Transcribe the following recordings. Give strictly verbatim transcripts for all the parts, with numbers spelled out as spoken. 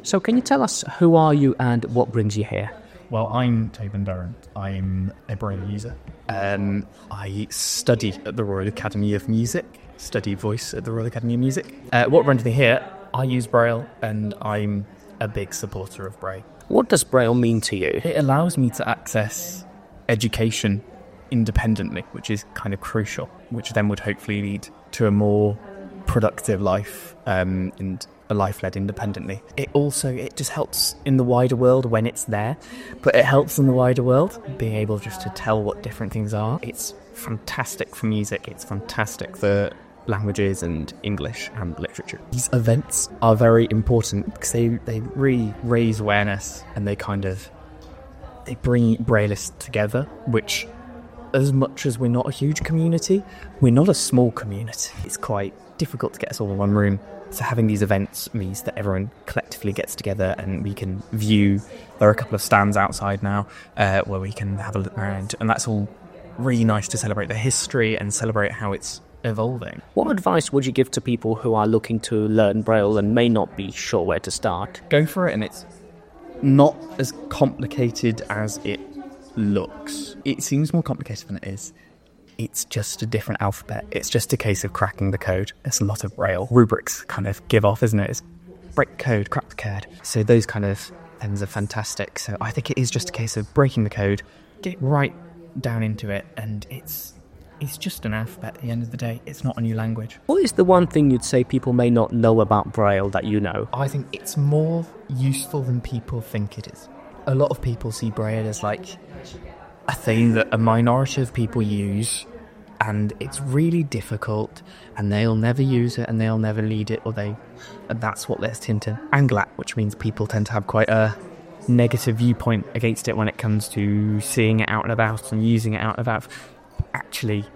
So can you tell us who are you and what brings you here? Well, I'm Tobin Durrant. I'm a Braille user. Um, I study at the Royal Academy of Music, study voice at the Royal Academy of Music. Uh, what brings me here? I use Braille and I'm a big supporter of Braille. What does Braille mean to you? It allows me to access education independently, which is kind of crucial, which then would hopefully lead to a more productive life um, and a life led independently. It also, it just helps in the wider world when it's there, but it helps in the wider world, being able just to tell what different things are. It's fantastic for music, it's fantastic for languages and English and literature. These events are very important because they, they really raise awareness and they kind of, they bring Braillists together, which as much as we're not a huge community, we're not a small community. It's quite difficult to get us all in one room. So having these events means that everyone collectively gets together and we can view. There are a couple of stands outside now uh, where we can have a look around, and that's all really nice to celebrate the history and celebrate how it's evolving. What advice would you give to people who are looking to learn Braille and may not be sure where to start? Go for it, and it's not as complicated as it looks. It seems more complicated than it is. It's just a different alphabet. It's just a case of cracking the code. There's a lot of Braille rubrics kind of give off, isn't it? It's break code, crack the code. So those kind of things are fantastic. So I think it is just a case of breaking the code, get right down into it, and it's it's just an alphabet at the end of the day. It's not a new language. What is the one thing you'd say people may not know about Braille that you know? I think it's more useful than people think it is. A lot of people see Braille as like a thing that a minority of people use, and it's really difficult, and they'll never use it and they'll never lead it, or they and that's what they're tinted Anglat, which means people tend to have quite a negative viewpoint against it when it comes to seeing it out and about and using it out and about. Actually,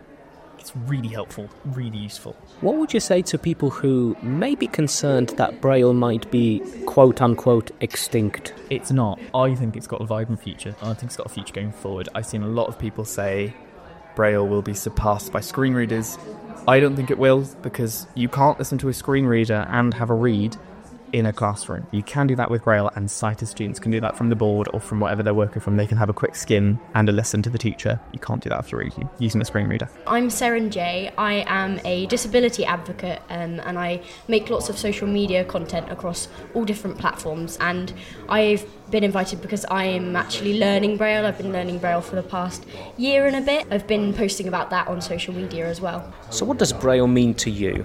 it's really helpful, really useful. What would you say to people who may be concerned that Braille might be quote-unquote extinct? It's not. I think it's got a vibrant future. I think it's got a future going forward. I've seen a lot of people say Braille will be surpassed by screen readers. I don't think it will, because you can't listen to a screen reader and have a read in a classroom. You can do that with Braille, and sighted students can do that from the board or from whatever they're working from. They can have a quick skim and a listen to the teacher. You can't do that after reading, using a screen reader. I'm Seren J. I am a disability advocate um, and I make lots of social media content across all different platforms, and I've been invited because I am actually learning Braille. I've been learning Braille for the past year and a bit. I've been posting about that on social media as well. So what does Braille mean to you?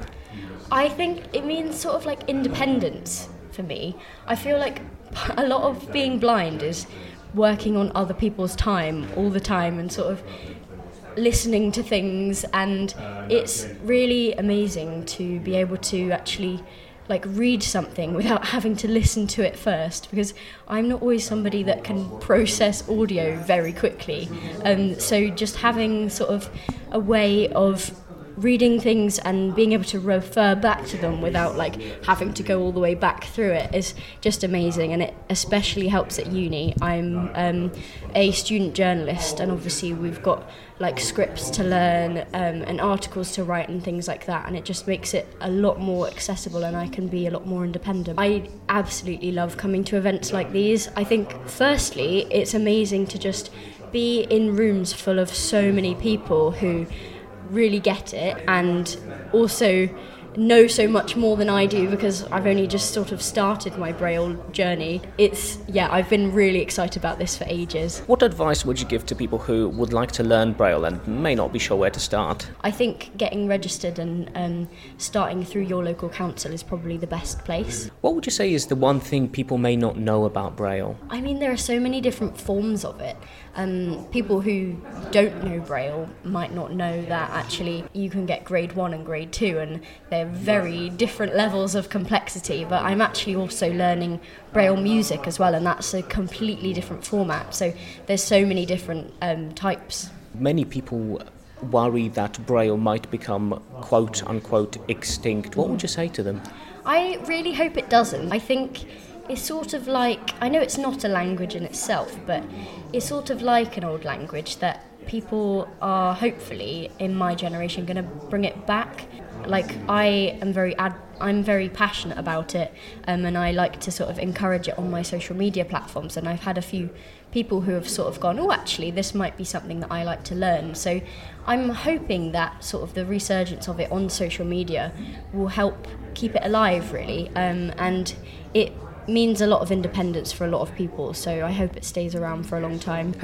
I think it means sort of like independence for me. I feel like a lot of being blind is working on other people's time all the time and sort of listening to things, and it's really amazing to be able to actually like read something without having to listen to it first, because I'm not always somebody that can process audio very quickly, and um, so just having sort of a way of reading things and being able to refer back to them without like having to go all the way back through it is just amazing, and it especially helps at uni. I'm um, a student journalist, and obviously we've got like scripts to learn um, and articles to write and things like that, and it just makes it a lot more accessible and I can be a lot more independent. I absolutely love coming to events like these. I think firstly it's amazing to just be in rooms full of so many people who really get it and also know so much more than I do, because I've only just sort of started my Braille journey. It's, yeah, I've been really excited about this for ages. What advice would you give to people who would like to learn Braille and may not be sure where to start? I think getting registered and um, starting through your local council is probably the best place. What would you say is the one thing people may not know about Braille? I mean, there are so many different forms of it. Um, people who don't know Braille might not know that actually you can get grade one and grade two, and they're very different levels of complexity, but I'm actually also learning Braille music as well, and that's a completely different format, so there's so many different um, types. Many people worry that Braille might become quote-unquote extinct. What would you say to them? I really hope it doesn't. I think it's sort of like, I know it's not a language in itself, but it's sort of like an old language that people are hopefully, in my generation, going to bring it back. like I am very ad- I'm very passionate about it, um, and I like to sort of encourage it on my social media platforms. And I've had a few people who have sort of gone, oh, actually, this might be something that I like to learn. So I'm hoping that sort of the resurgence of it on social media will help keep it alive, really, um, and it means a lot of independence for a lot of people. So I hope it stays around for a long time.